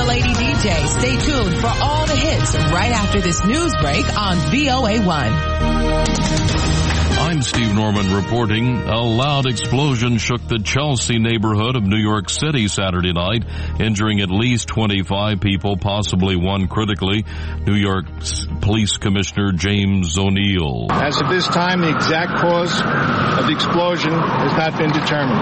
the Lady DJ. Stay tuned for all the hits right after this news break on VOA1. I'm Steve Norman reporting. A loud explosion shook the Chelsea neighborhood of New York City Saturday night, injuring at least 25 people, possibly one critically. New York Police Commissioner James O'Neill. As of this time, the exact cause of the explosion has not been determined.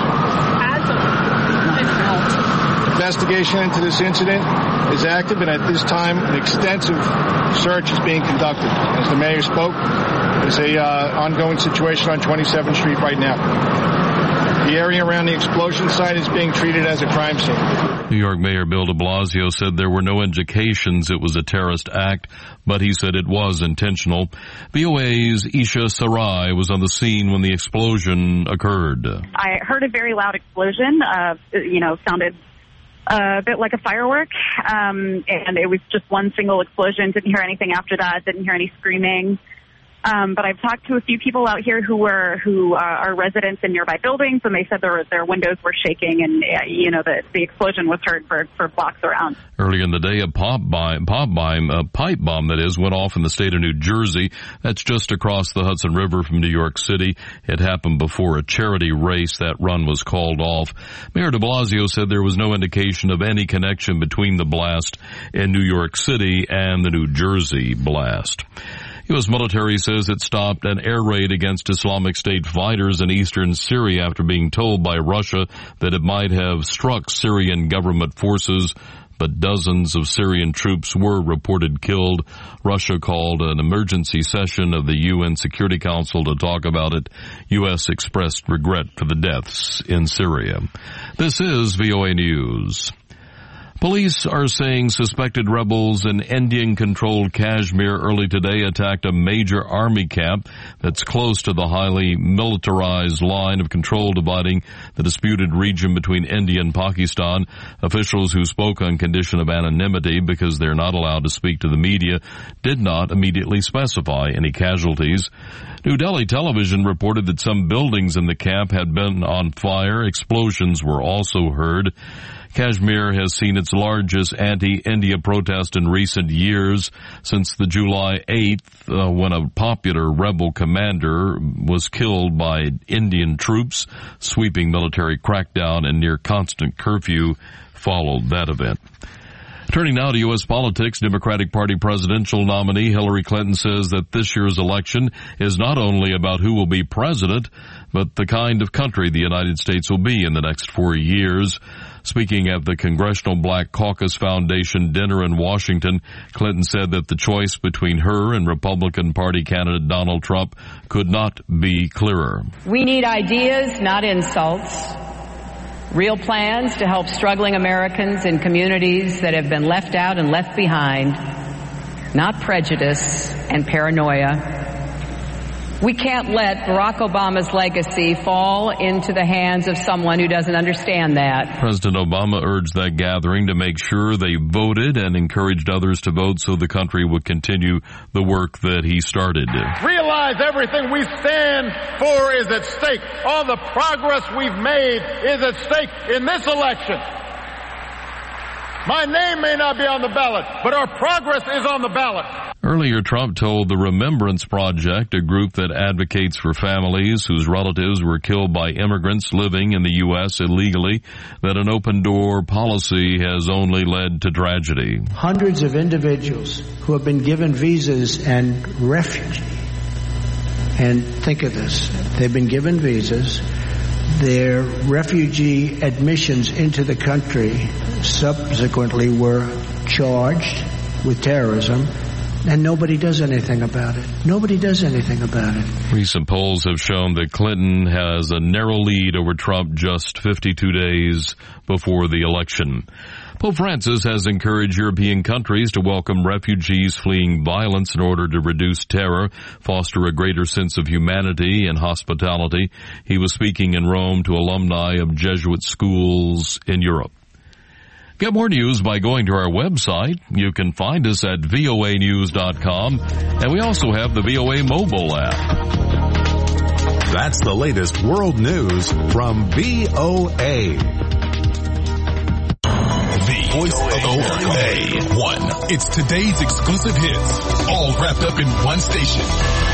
Investigation into this incident is active, and at this time, an extensive search is being conducted. As the mayor spoke, there's a ongoing situation on 27th Street right now. The area around the explosion site is being treated as a crime scene. New York Mayor Bill de Blasio said there were no indications it was a terrorist act, but he said it was intentional. VOA's Isha Sarai was on the scene when the explosion occurred. I heard a very loud explosion, sounded a bit like a firework, and it was just one single explosion. Didn't hear anything after that, didn't hear any screaming. But I've talked to a few people out here who are residents in nearby buildings, and they said their windows were shaking, and the explosion was heard for blocks around. Earlier in the day, a pipe bomb went off in the state of New Jersey. That's just across the Hudson River from New York City. It happened before a charity race. That run was called off. Mayor de Blasio said there was no indication of any connection between the blast in New York City and the New Jersey blast. U.S. military says it stopped an air raid against Islamic State fighters in eastern Syria after being told by Russia that it might have struck Syrian government forces, but dozens of Syrian troops were reported killed. Russia called an emergency session of the UN Security Council to talk about it. U.S. expressed regret for the deaths in Syria. This is VOA News. Police are saying suspected rebels in Indian-controlled Kashmir early today attacked a major army camp that's close to the highly militarized line of control dividing the disputed region between India and Pakistan. Officials who spoke on condition of anonymity because they're not allowed to speak to the media did not immediately specify any casualties. New Delhi television reported that some buildings in the camp had been on fire. Explosions were also heard. Kashmir has seen its largest anti-India protest in recent years since the July 8th when a popular rebel commander was killed by Indian troops. Sweeping military crackdown and near constant curfew followed that event. Turning now to U.S. politics, Democratic Party presidential nominee Hillary Clinton says that this year's election is not only about who will be president, but the kind of country the United States will be in the next 4 years. Speaking at the Congressional Black Caucus Foundation dinner in Washington, Clinton said that the choice between her and Republican Party candidate Donald Trump could not be clearer. We need ideas, not insults. Real plans to help struggling Americans in communities that have been left out and left behind, not prejudice and paranoia. We can't let Barack Obama's legacy fall into the hands of someone who doesn't understand that. President Obama urged that gathering to make sure they voted and encouraged others to vote so the country would continue the work that he started. Realize everything we stand for is at stake. All the progress we've made is at stake in this election. My name may not be on the ballot, but our progress is on the ballot. Earlier, Trump told the Remembrance Project, a group that advocates for families whose relatives were killed by immigrants living in the U.S. illegally, that an open-door policy has only led to tragedy. Hundreds of individuals who have been given visas and refugee. And think of this. They've been given visas. Their refugee admissions into the country subsequently were charged with terrorism. And nobody does anything about it. Nobody does anything about it. Recent polls have shown that Clinton has a narrow lead over Trump just 52 days before the election. Pope Francis has encouraged European countries to welcome refugees fleeing violence in order to reduce terror, foster a greater sense of humanity and hospitality. He was speaking in Rome to alumni of Jesuit schools in Europe. Get more news by going to our website. You can find us at voanews.com, and we also have the VOA mobile app. That's the latest world news from VOA. The voice of America. A1. It's today's exclusive hits, all wrapped up in one station.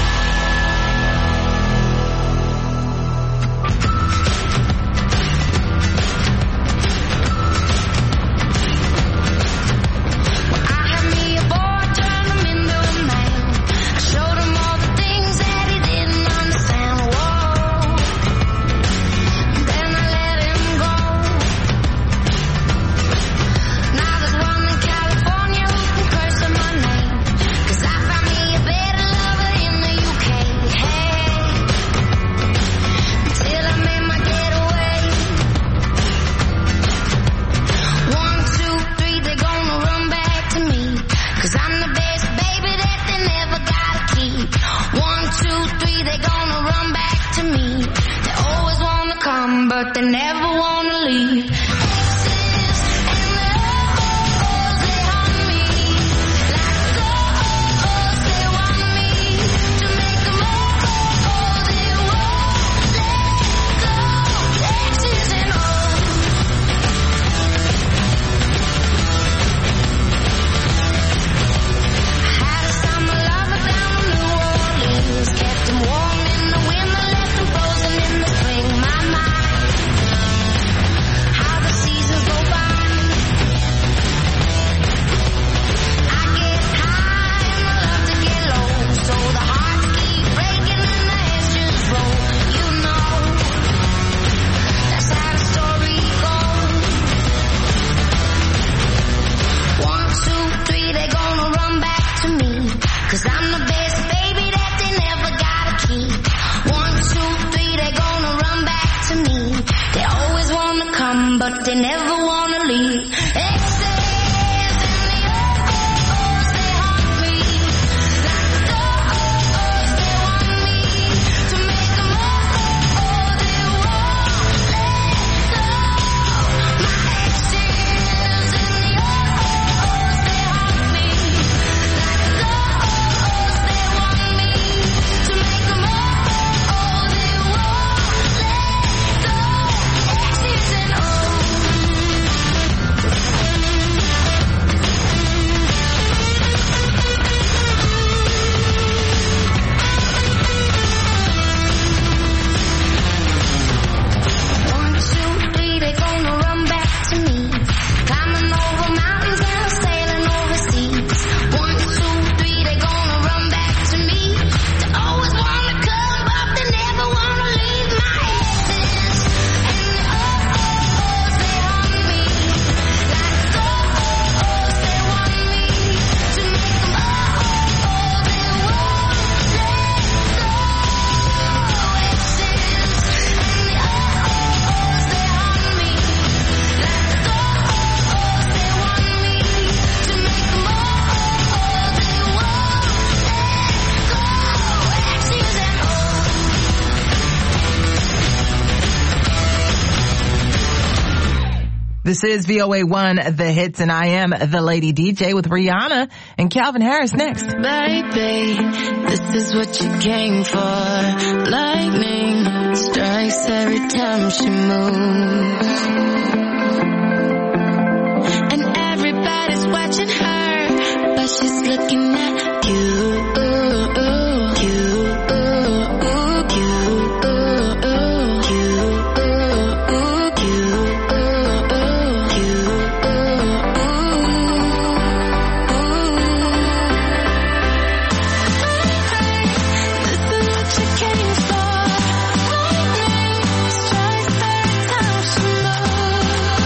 This is VOA1, The Hits, and I am the Lady DJ with Rihanna and Calvin Harris next. Baby, this is what you came for. Lightning strikes every time she moves. And everybody's watching her, but she's looking at you. Came for lightning strikes every time she moves.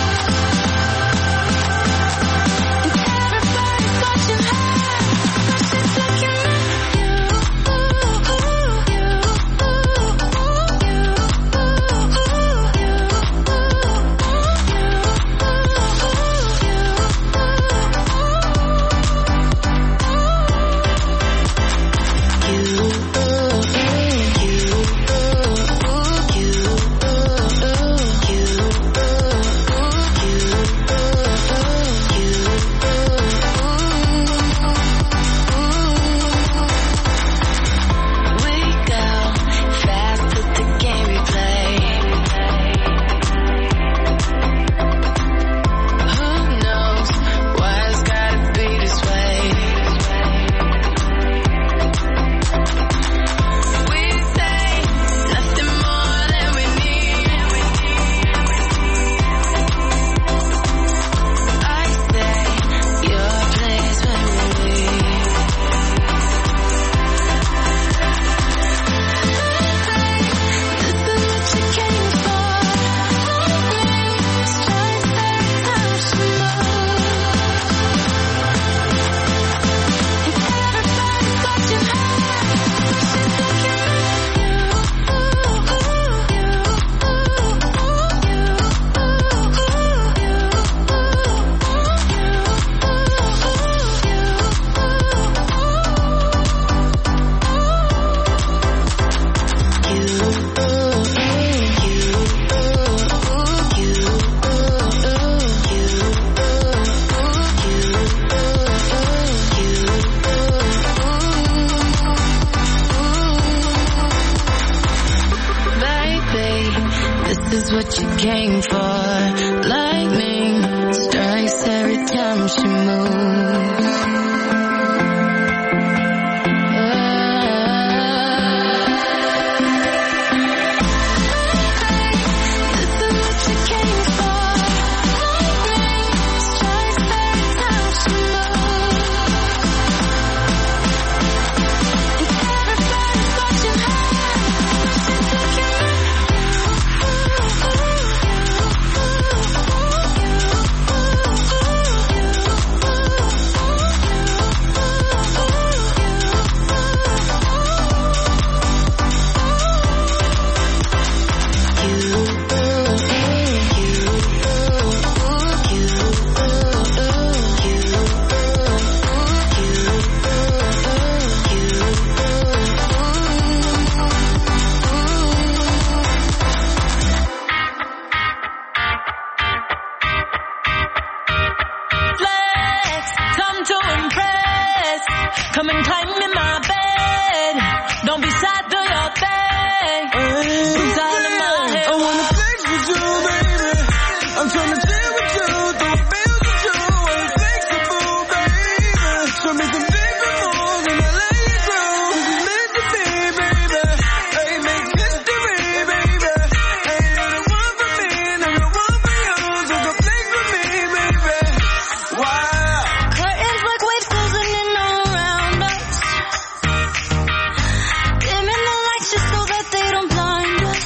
Come and climb in my bed. Don't be sad, do your thing. It's all in my head. I wanna flex with you, baby. I'm trying to chill with you, throw bills with you. I'm flexible, baby. Show me some different moves and I'll let you go. This is meant to be, baby. Hey, make history, baby. Hey, you're the one for me and I'm the one for you. So come flex with me, baby. Wow. Curtains like waves closing in all around us. Dimming the lights just so that they don't blind us.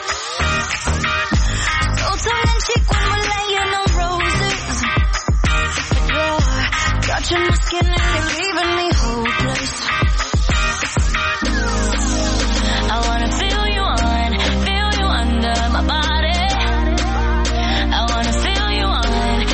So tongue in cheek when we're laying on roses. But you're touching my skin and you're leaving me hopeless. I wanna feel you under my body. I wanna feel you on.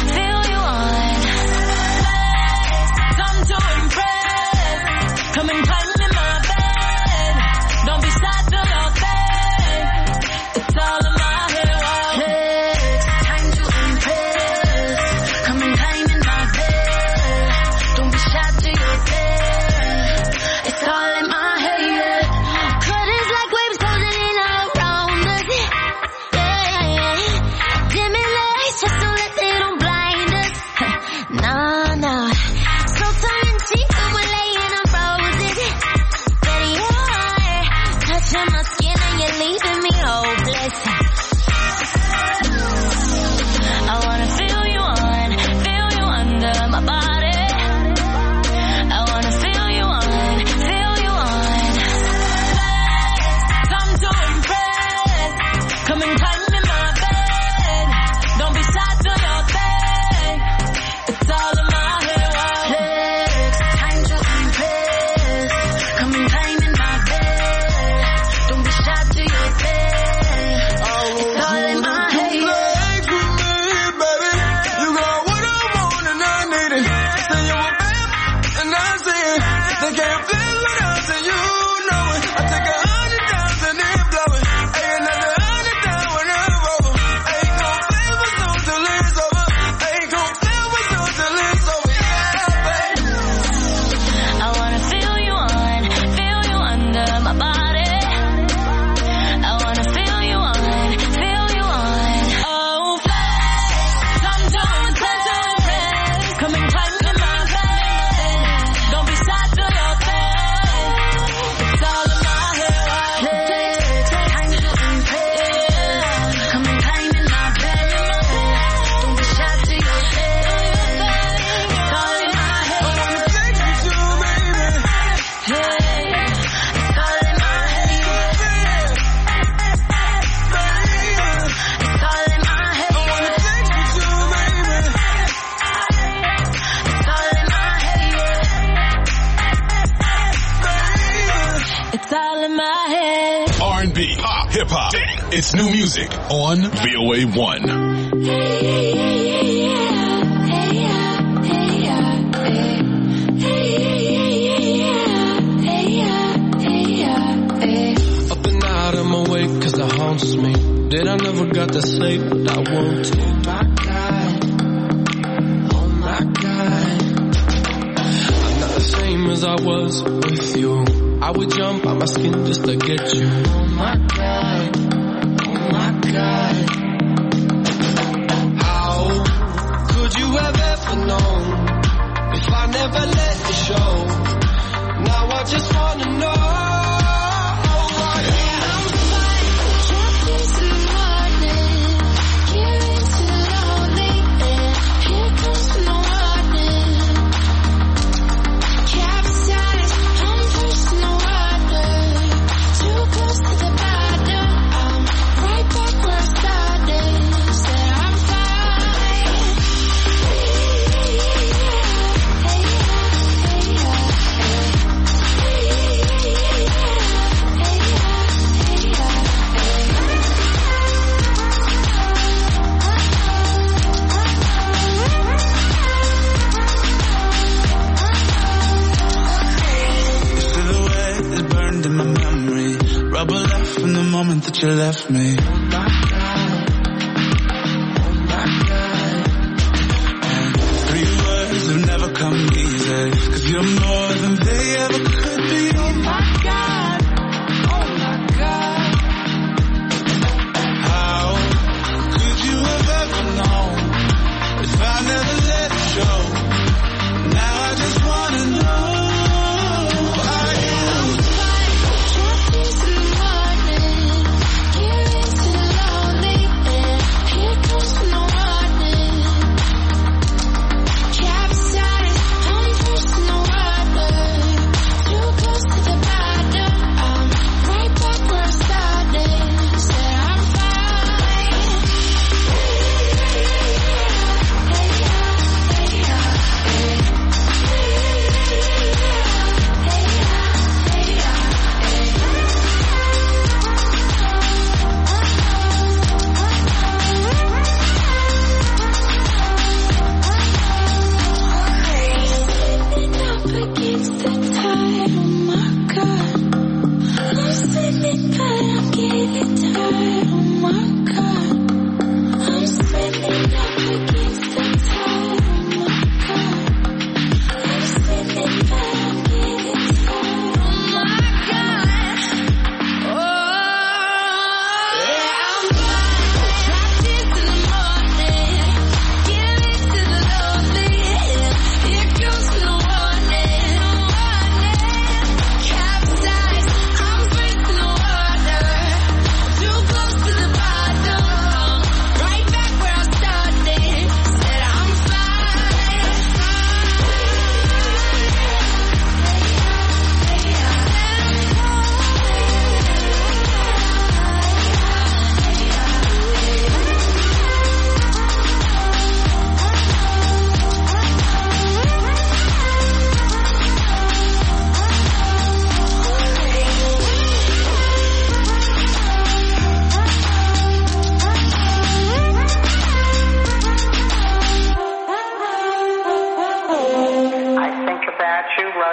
Time to impress. Come and climb in my bed. Don't be sad, do your thing. It's all in my head. Time to impress. Come and climb in my bed. Don't be shy, do your thing. It's all in my head. Curtains like waves closing in all around us. Dimming the lights just so that they don't blind us. Nah. So tongue in cheek when we're laying on roses. But you're touching my skin and you're leaving me hopeless. I wanna feel you under my body. I wanna feel you on. Time to impress. Come and climb in my bed. Don't be shy, do your thing. It's all in my head. Time to impress. Come and climb in my bed. Don't be shy, do your thing. It's all in my head. Flex with me, baby. You got what I want and I need it. Say you were bad and I see it. They can't feel what I say, you know it. I take 100,000 and blow it. Ain't another 100,000 when I'm over. Ain't gon' feel my soul till it's over. Ain't gon' feel my soul till it's over. Yeah, baby. I wanna feel you under my body. I wanna feel you on. Oh, flex. Time to impress. Come and climb in my bed. Don't be sad, do your thing. It's all in my head. Time to impress. Come and climb in my bed. Don't be shy, do your thing. It's all in my head. I wanna flex with you, baby. It's all in my head. It's all in my head. I wanna flex with you, baby. It's all in my head. It's all in my head. R&B, pop, hip hop. It's new music on VOA1. Up and out, I'm awake 'cause it haunts me. That I never got the sleep that I wanted. Oh my God. I'm not the same as I was with you. I would jump out my skin just to get you. Oh my God. How could you have ever known if I never let you show? Now I just wanna know. moment that you left me. Oh my God. Oh my God. And 3 words have never come easy, 'cause you're more than they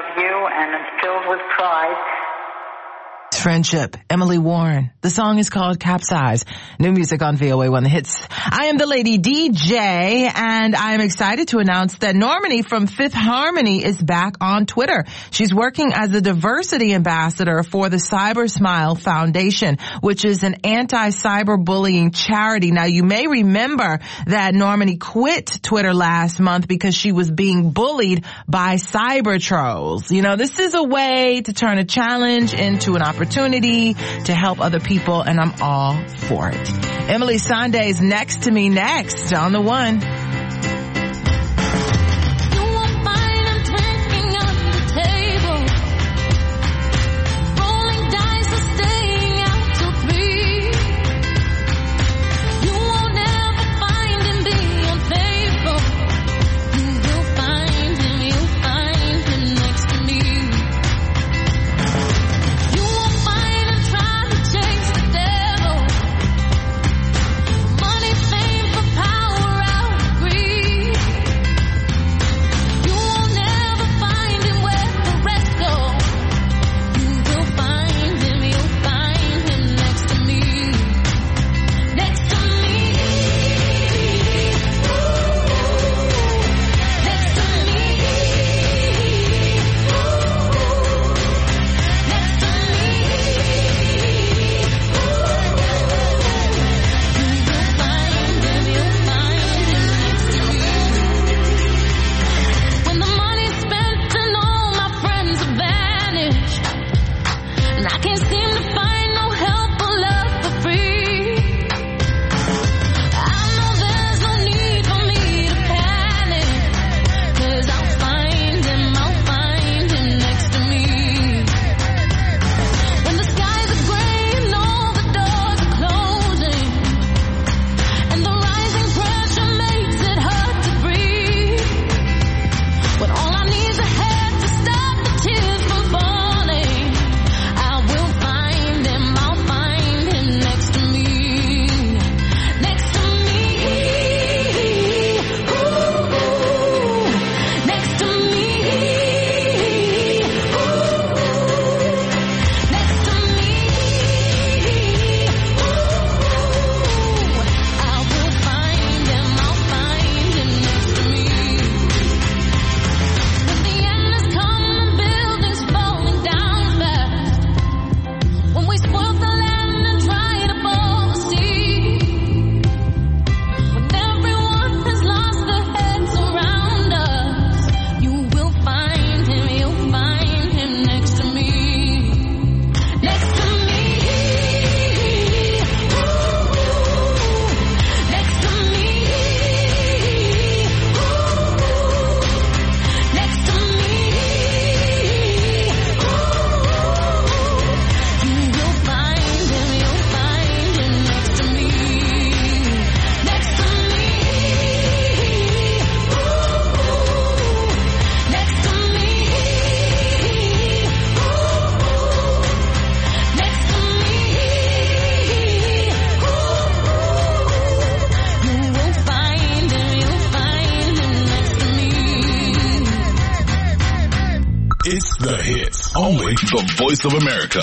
love you, and I'm filled with pride. Friendship, Emily Warren. The song is called Capsize. New music on VOA1 The Hits. I am the Lady DJ, and I am excited to announce that Normani from Fifth Harmony is back on Twitter. She's working as a diversity ambassador for the Cyber Smile Foundation, which is an anti-cyberbullying charity. Now, you may remember that Normani quit Twitter last month because she was being bullied by cyber trolls. You know, this is a way to turn a challenge into an opportunity to help other people, and I'm all for it. Emily Sande is next to me next on The One. It's The Hits. Only the Voice of America.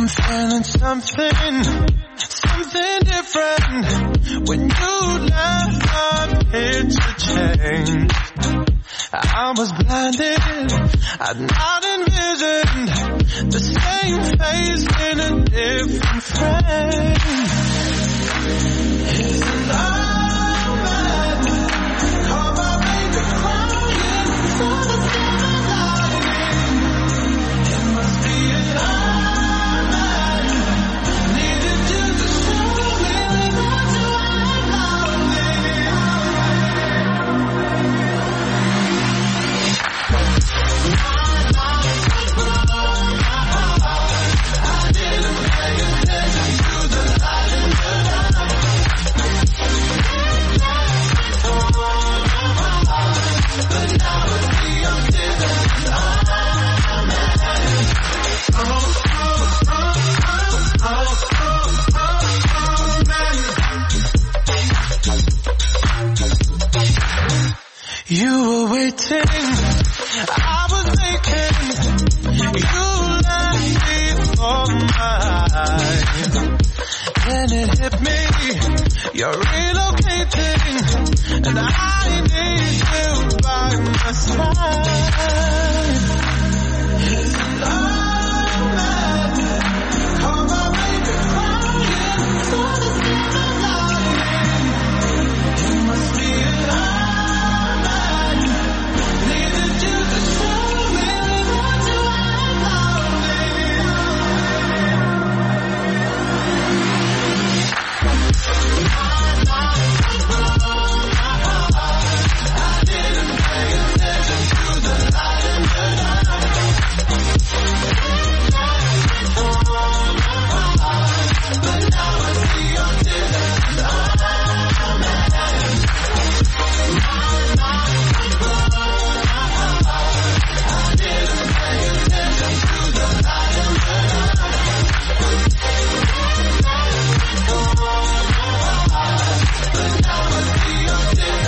feeling something different when you left. I'm here to change. I was blinded, I'd not envisioned the same face in a different frame. It's love that caught my baby crying for the silver lining. It must be a love that needed you to show me what you are lonely. I didn't pay attention to the light in the dark. But now it's beyond distance. You were waiting, I was making. You left before mine. Then it hit me, you're relocating, and I need you by my side. It's love that caught my baby crying for the silver lining. It must be a love that needed you to show me what you are lonely. I didn't pay attention to the light in the dark. But now I see your distance. I didn't pay attention to the light in the But now I see your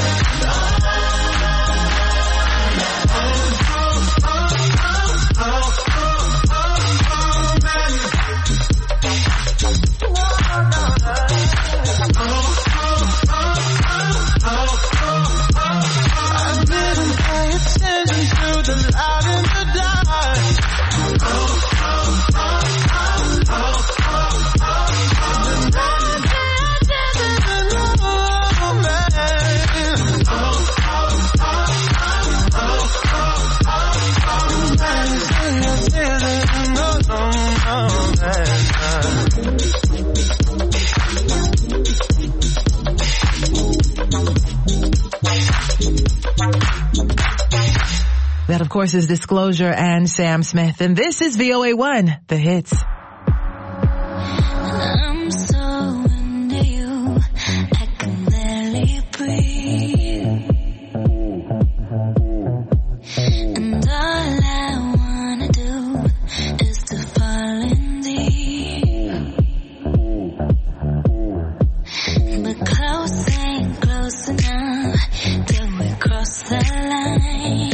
I didn't pay attention to the light in the dark. That, of course, is Disclosure and Sam Smith. And this is VOA1, The Hits. I'm so into you, I can barely breathe. And all I wanna do is to fall in deep. But close ain't close enough till we cross the line.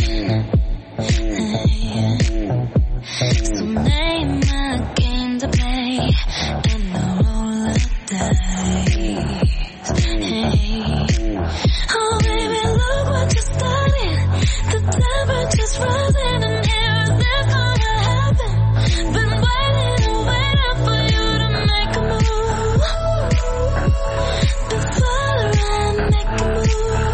So name a game to play and I'll roll the dice. Hey. Oh baby, look what you started. The temperature's rising and here is this gonna happen. Been waiting and waiting for you to make a move. Before the rain make a move.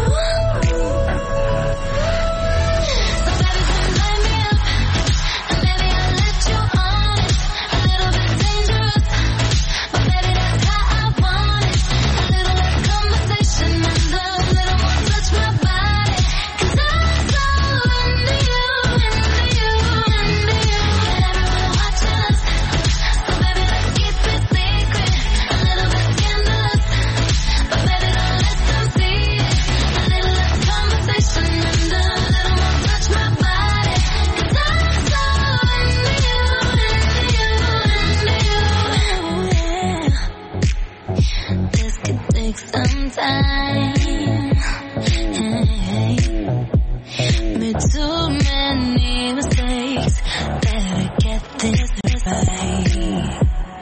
So baby, come light me up. And baby, I'll let you on it. A little bit dangerous, but baby, that's how I want it. A little less conversation and a little more touch my body. 'Cause I'm so into you, into you, into you. And everyone watching us, so baby, let's keep it secret. A little bit scandalous, but baby, don't let them see it. A little less conversation and a little more touch my body. 'Cause I'm so into you, into you, into you. Yeah. This could take some time. Hey. Made too many mistakes. Better get this right.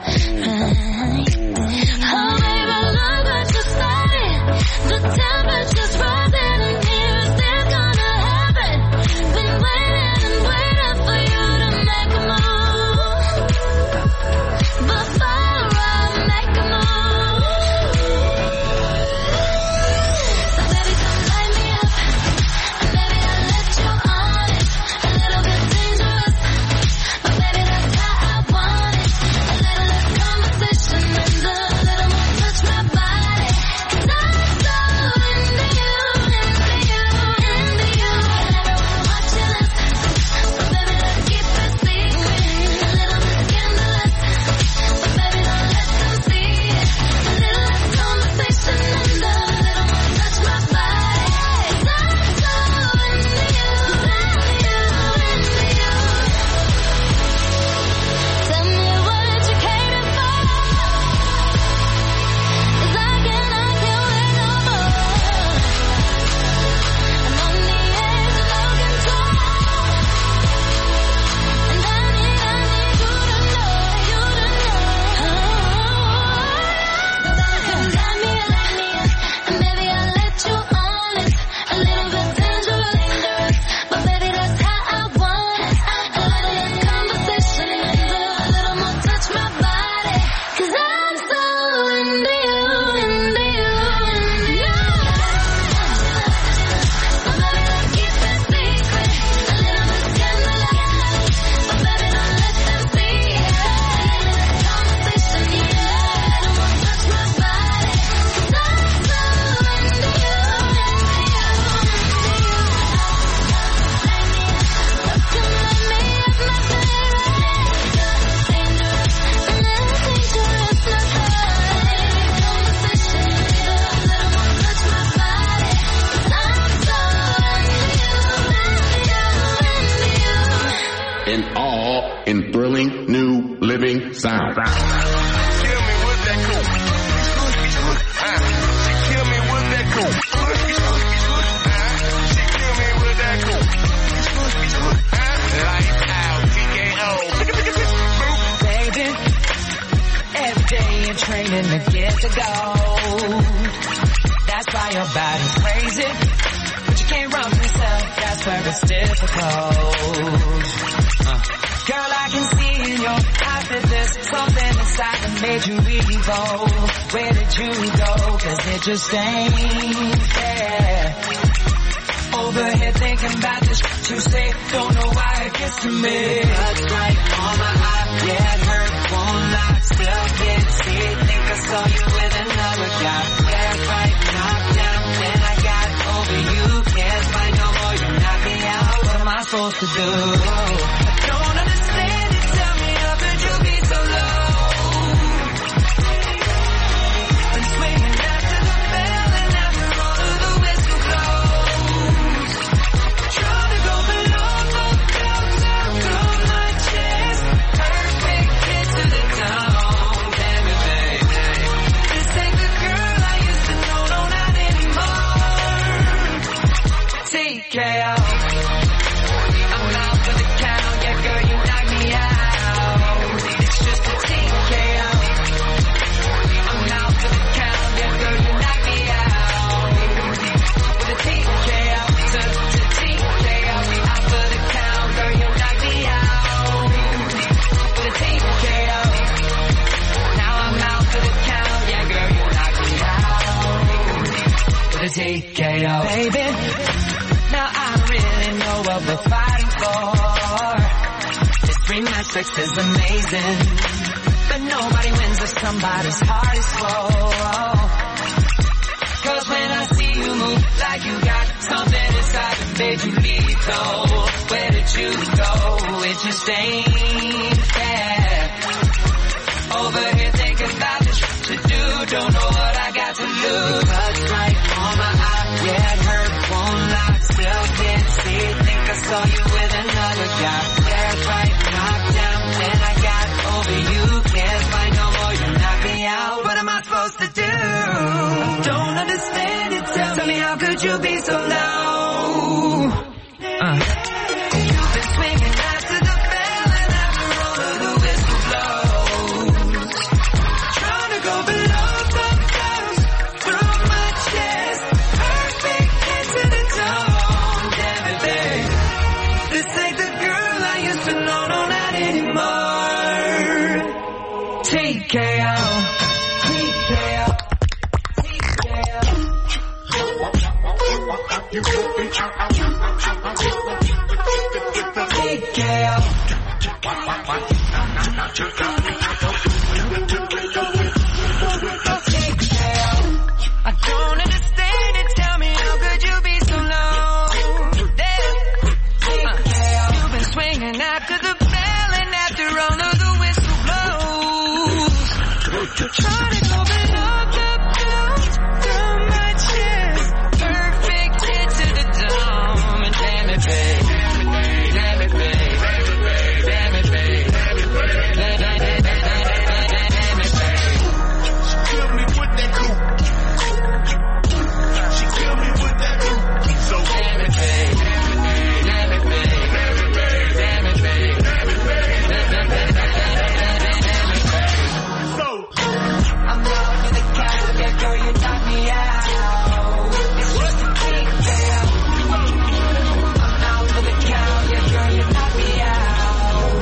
living sound. Baby, every day you're training to get the gold. That's why your body's crazy, but you can't run yourself. That's where it's difficult. Girl, I can see in your eyes that there's something inside that made you evil. Where did you go? 'Cause it just ain't fair. Over here thinking about the shit you say, don't know why it gets to me. Blood's right on my eye, yeah, it hurt, won't lie, still can't see it. Think I saw you with another guy. Yeah, right, knocked down, then I got over you. Can't fight no more, you knock me out. What am I supposed to do? I don't understand it, tell me how could you be so low? Been swinging after the bell and after all of the whistle blows. Trying to go below the belt down through my chest. Perfect hit to the dome, damn it, baby. This ain't the girl I used to know, no, not anymore. TKO. I'm out for the count, yeah, girl, you knock me out. It's just a TKO. I'm out for the count, yeah, girl, you knock me out. With a TKO, to TKO. Out for the count, girl, you knock me out. With a TKO. Now I'm out for the count, yeah, girl, you knock me out. With a TKO. Baby, now I don't really know what we're fighting for. This rematch sex is amazing, but nobody wins if somebody's heart is full. 'Cause when I see you move like you got something inside that made you lethal, where did you go? It just ain't fair. Over here thinking about the shit to do, don't know what I got to lose. Blood's right on my eye, yeah, it hurt, won't lie, still can't see it. Think I saw you with another guy. Yeah, right, knocked down, then I got over you. Can't fight no more, you knock me out. What am I supposed to do? I don't understand it, tell me how could you be so low? You've been swinging after the bell and after all of the whistle blows. Trying to go below the belt through my chest. Perfect hit to the dome, damn it, babe. This ain't the girl I used to know, no, not anymore. TKO. TKO. I don't understand it, tell me how could you be so low? You've been swinging after the bell and after all of the whistle blows. Try to go below the belt through my chest. Perfect hit to the dome, and damn it, babe. Damn it, babe. Damn it, babe. Damn it, babe. She killed me with that coupe. She killed me with that coupe. So damn it, babe. Damn it, babe. Damn it, babe. Damn it, babe. So I'm out for the count, yeah, girl, you knock me out. It's just a TKO. I'm out for the count, yeah, girl, you knock me out.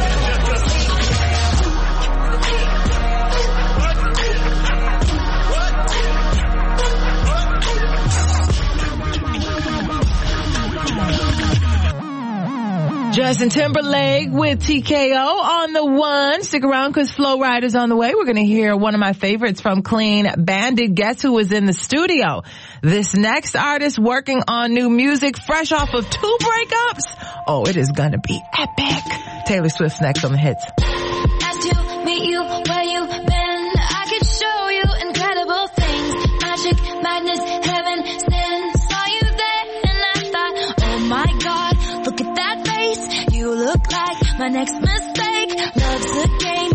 Justin Timberlake with TKO on the one. Stick around because Flow Rider's on the way. We're going to hear one of my favorites from Clean Bandit. Guess who was in the studio? This next artist working on new music fresh off of 2 breakups. Oh, it is going to be epic. Taylor Swift's next on the hits. Nice to meet you where you been. I could show you incredible things. Magic, madness, heaven, sin. Saw you there and I thought, oh my God, look at that face. You look like my next mistake. Love's a game,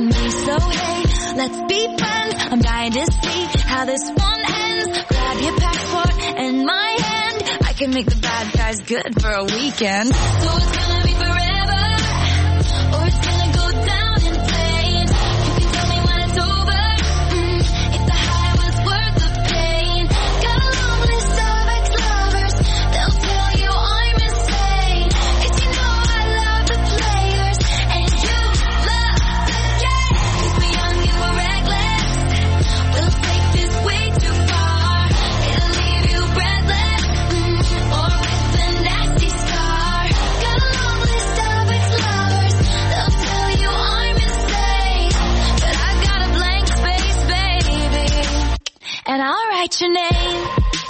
on me. So hey, let's be friends. I'm dying to see how this one ends. Grab your passport and my hand. I can make the bad guys good for a weekend. So it's gonna be forever, or it's gonna go down in flames. You can tell me when it's over, if the high was worth the pain. Got a long list of ex-lovers, they'll tell you I'm insane. 'Cause you know I love the players, and you love the game. 'Cause we're young and we're reckless, we'll take this way too far. It'll leave you breathless, or with a nasty scar. Got a long list of ex-lovers, they'll tell you I'm insane. But I've got a blank space, baby, and I'll write your name.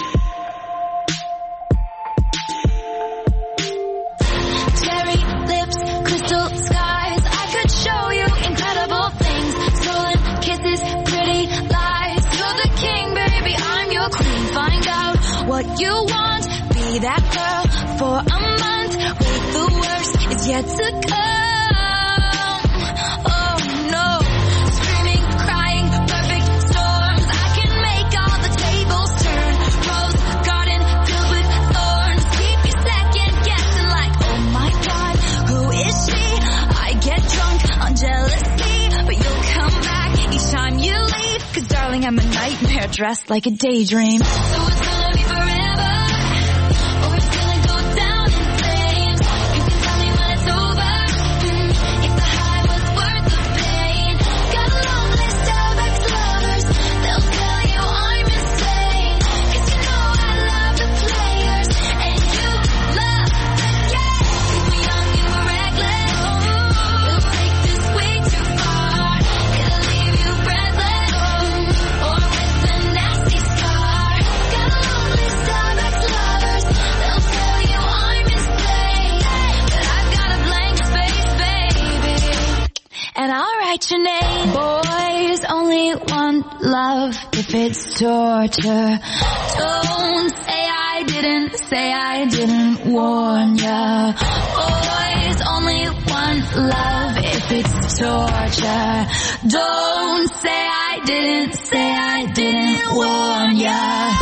Cherry lips, crystal skies, I could show you incredible things. Stolen kisses, pretty lies. You're the king, baby, I'm your queen. Find out what you want, be that girl for a month. Wait, the worst is yet to come. Oh no, screaming, crying, perfect storms. I can make all the tables turn. Rose garden filled with thorns. Keep you second guessing like, oh my god, who is she? I get drunk on jealousy, but you'll come back each time you leave. 'Cause darling, I'm a nightmare dressed like a daydream. So it's gonna be forever, or it's gonna go down in flames. You can tell me when it's over, if the high was worth the pain. Got a long list of ex-lovers, they'll tell you I'm insane. 'Cause you know I love the players, and you love the game. 'Cause we're young and we're reckless, we'll take this way too far. It'll leave you breathless, or with a nasty scar. Got a long list of ex-lovers, they'll tell you I'm insane. But I've got a blank space, baby, and I'll write your name. Boys only want love if it's torture. Don't say I didn't warn ya. Boys only want love if it's torture. Don't say I didn't warn ya.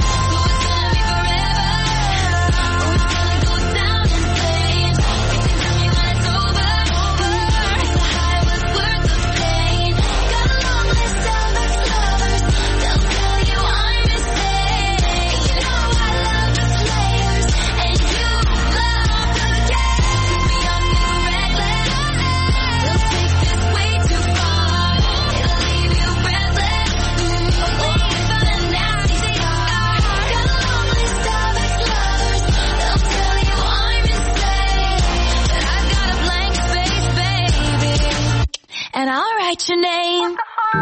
And I'll write your name.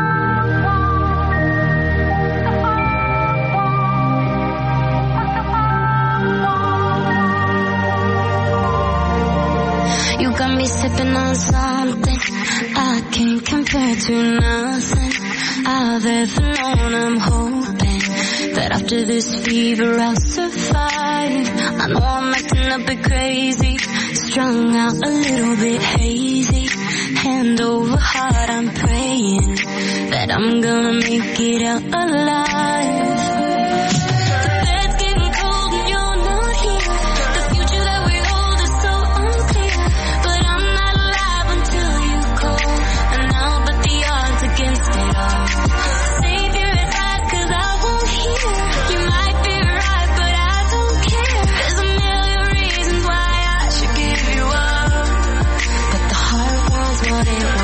You got me sipping on something I can't compare to nothing I've ever known. I'm hoping that after this fever I'll survive. I know I'm acting a bit crazy, strung out a little bit hazy. Hand over heart, I'm praying that I'm gonna make it out alive. The bed's getting cold and you're not here. The future that we hold is so unclear. But I'm not alive until you call, and I'll bet the odds against it all. Save your advice 'cause I won't hear. You might be right, but I don't care. There's a million reasons why I should give you up, but the heart wants what it wants.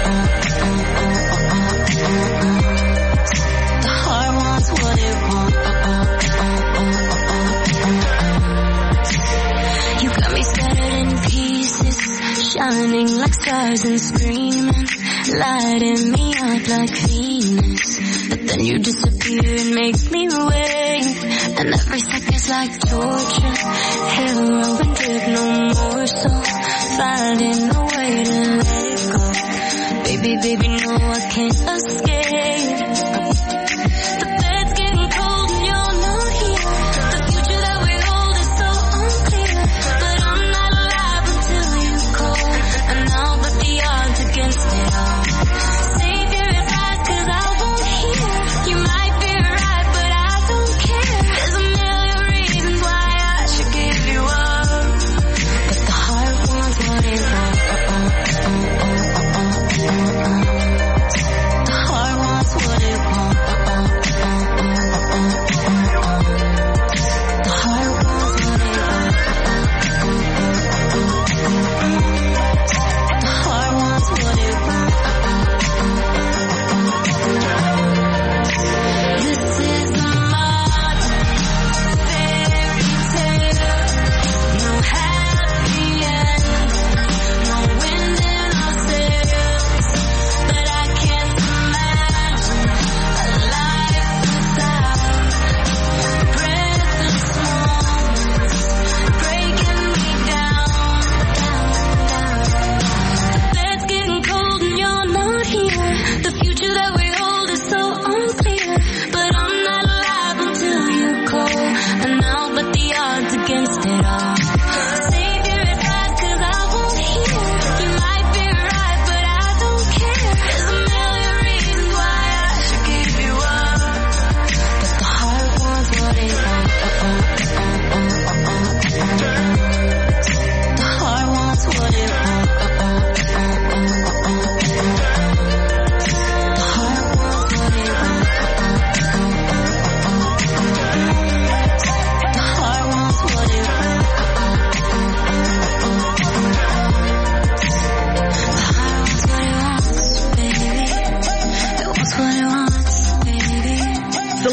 The heart wants what it wants. You got me scattered in pieces, shining like stars and screaming, lighting me up like Venus. But then you disappear and make me wait, and every second's like torture. Heroin drip, no more, so finding a way to let it go. Baby, no, I can't escape. The bed's getting cold and you're not here. The future that we hold is so unclear. But I'm not alive until you call, and I'll bet the odds against it all.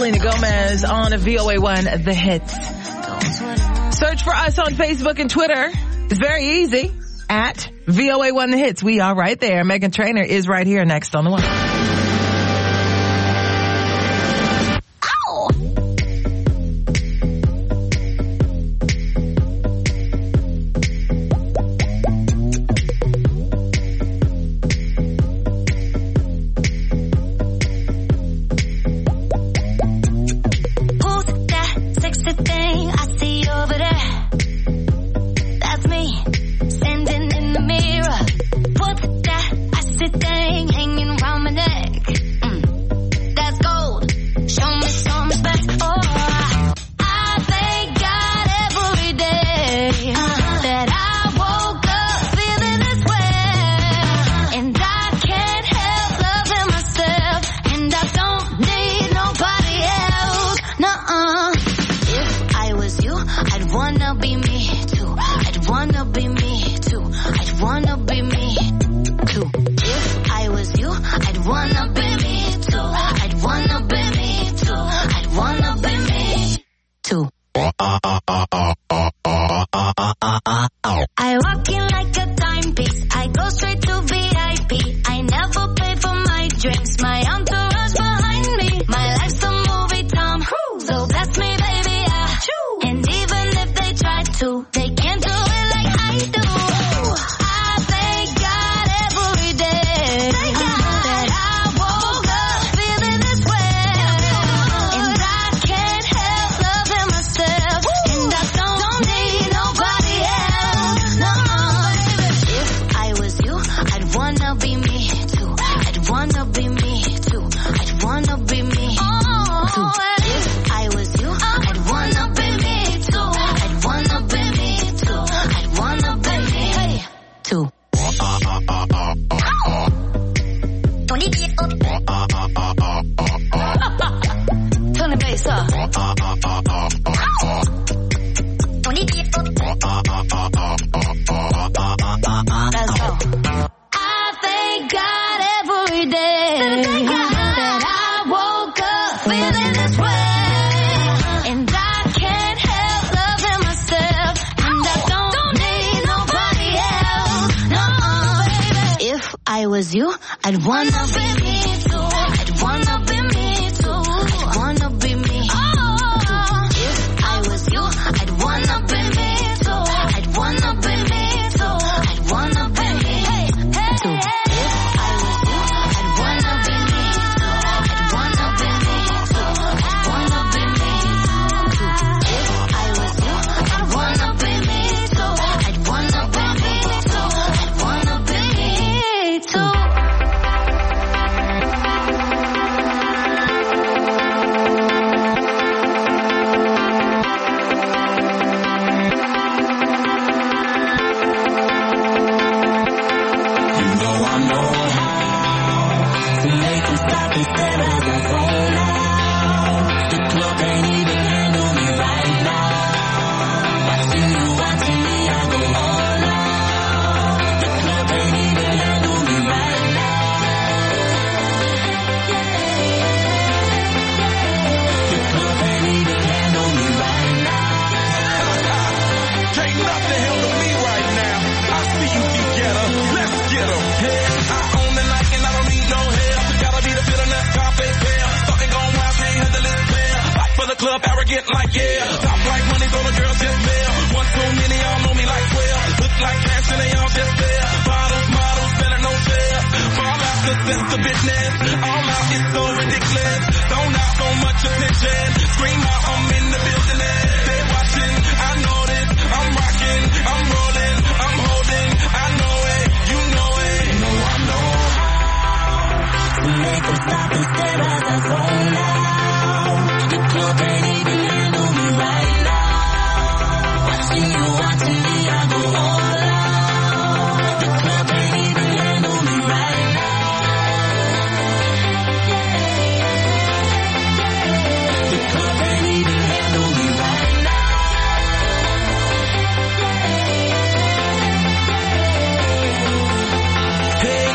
Selena Gomez on VOA1 The Hits. Search for us on Facebook and Twitter. It's very easy. At VOA1 The Hits. We are right there. Meghan Trainor is right here next on the one.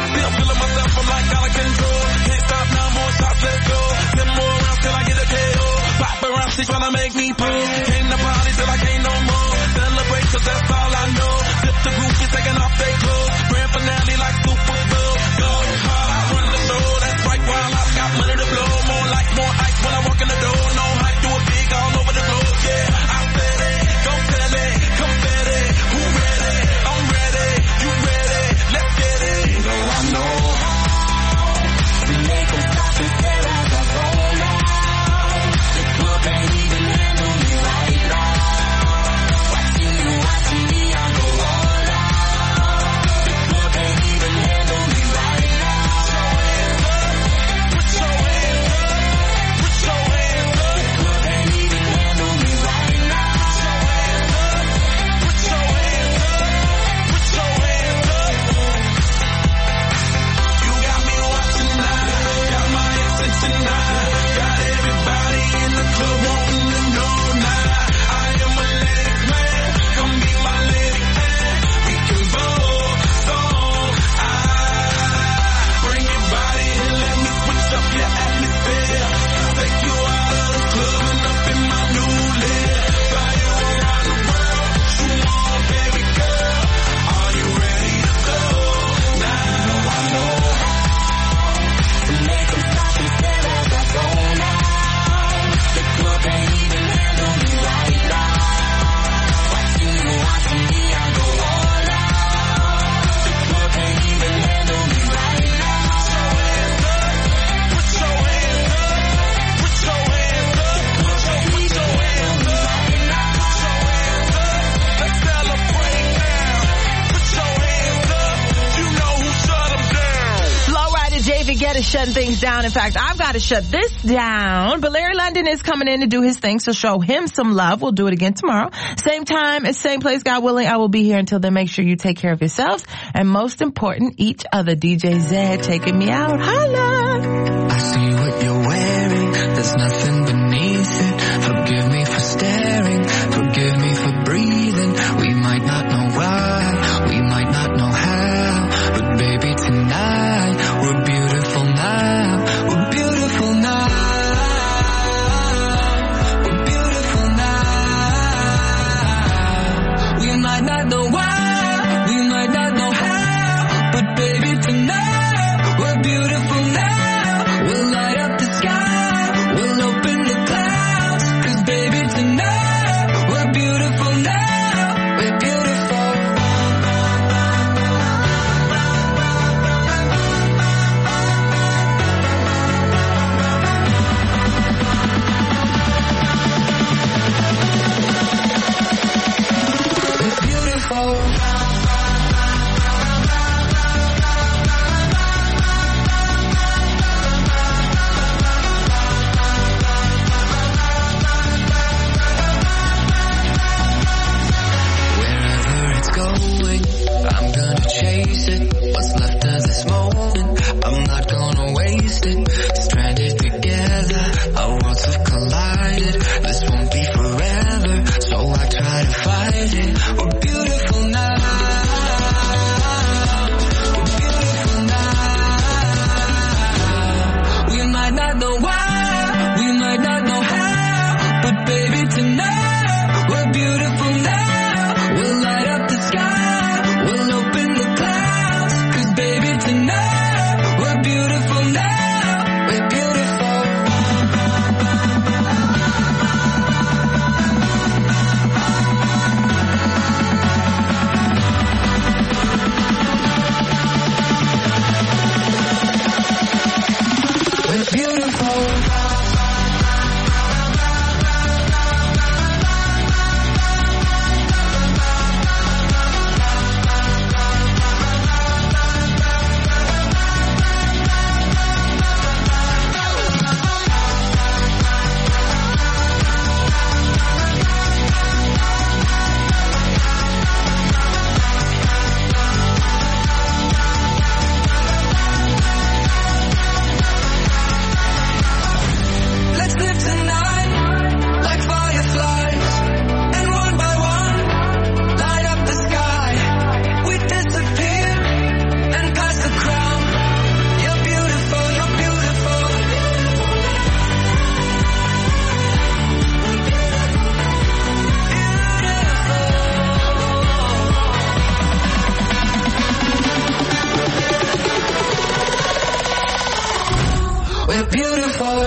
Like out of control, can't stop now, more shots, let's go. 10 more rounds till I get a KO. people. Came to party till I can't no more. Celebrate 'cause that's all I know. Sip the groupies taking off their clothes. Grand finale like Super Bowl. Go hard, I run the show. That's right, while I've got money to blow. More like more ice when I walk in the door. No hype, do it big all over the globe. Yeah, I said it, don't tell it, confetti. Who ready? I'm ready. You ready? Let's get it. You know I know how to make them stop and stare as I roll out. The club ain't even handle me right now. Watching me, I go all out. The club ain't even handle me right now. Put your hands up, put your hands up. The club ain't even handle me right now. Put your hands up, put your hands up. You got me watching now, got my attention now. Got everybody in the club wanting to know now. I am a ladies man, come be my lady man. We can both song. Bring your body and let me switch up your atmosphere. Take you out of the club and up in my new lair. Fly you around the world, you on, baby girl. Are you ready to go? Now I know how to make them stop and stare as I roll out. The club ain't even handle me right now. Watching me, I go all out. The club ain't even handle me right now. Put your hands up, put your hands up, put your hands up, right now. Let's celebrate now. Put your hands up, you know who shut them down. Flow Rider David Guetta shutting things down. In fact, I've got to shut this down. But Larry London is coming in to do his thing, so show him some love. We'll do it again tomorrow. Same time, same place, God willing. I will be here until then. Make sure you take care of yourselves. And most important, each other. DJ Zed taking me out. Holla! I see what you're wearing, there's nothing beneath it. Forgive me for staring, forgive me for breathing. We might not know why, we might not know how, but baby tonight, we're beautiful now. We're beautiful now. We're beautiful now. We might not know why, we might not know how, but baby tonight, we're beautiful now. We'll light up the sky, we'll open the clouds, 'cause baby tonight, we're beautiful now. We're beautiful. We're beautiful. Wherever it's going, I'm gonna chase it. What's left of this moment, I'm not gonna waste it. Stranded together, our worlds have collided. This won't be forever, so I try to fight it. We're beautiful now. We're beautiful now. We might not know why, we might not know how, but baby tonight, we're beautiful now. We'll light up the sky, we'll open the clouds, 'cause baby tonight, we're beautiful now. We're beautiful. We're beautiful. we're beautiful.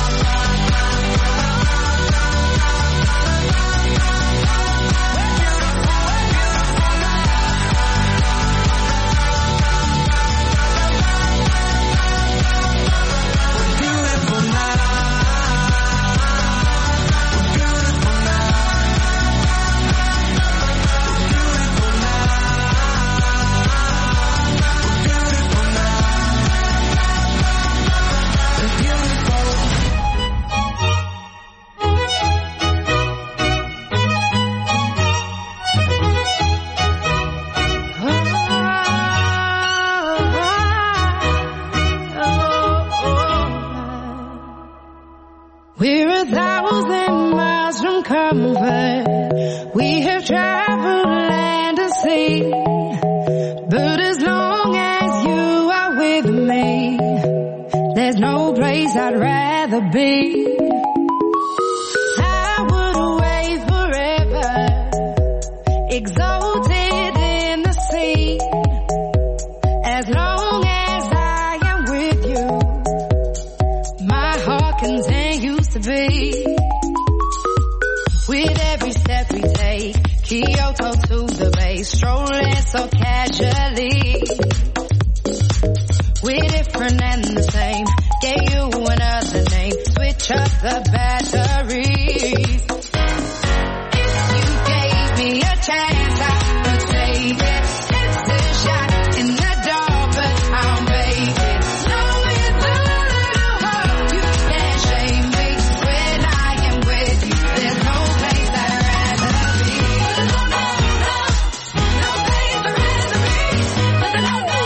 We're 1,000 miles from comfort. We have traveled land and sea. But as long as you are with me, there's no place I'd rather be. I would away forever, exalted in the sea. As long as I am with you, my heart continues to beat. With every step we take, Kyoto to the bay, strolling so casually. We're different and the same, gave you another name, switch up the batteries. You gave me a chance, I would take it. It's a shot in the dark, but I'll make it. Knowing the little hope, you can't shame me. When I am with you, there's no place I'd rather be. No place I'd rather be. No place I'd rather be.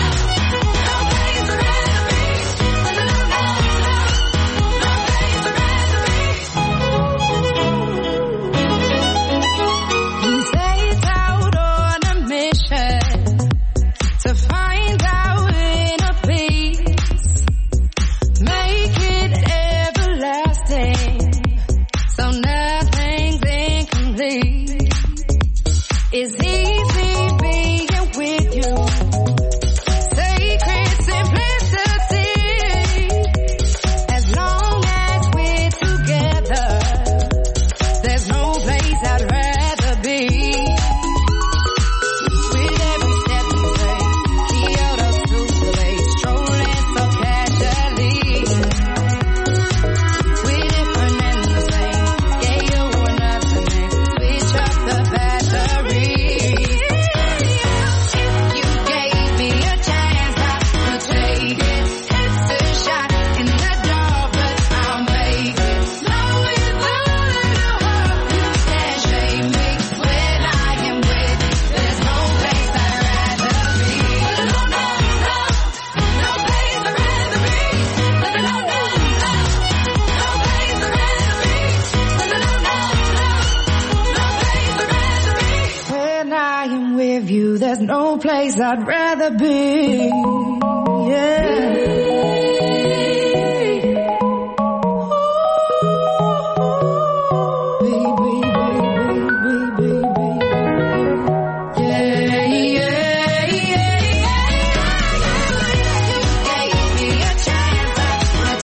We set out on a mission to find our inner peace, make it everlasting, so nothing's incomplete. It's easy being with you, sacred simplicity. As long as we're together, there's no place I'd rather be. With every step we take, Kyoto to the bay, strolling so casually. We're different and the same, gave you another name, switch up the batteries. You gave me a chance, I would take it. It's a shot in the dark, but I'll make it. Knowing the little hope, you can't shame me. When I am with you, there's no place I'd rather be. No place I'd rather be. No place I'd rather be. When I am with you, there's no place I'd rather be. Yeah.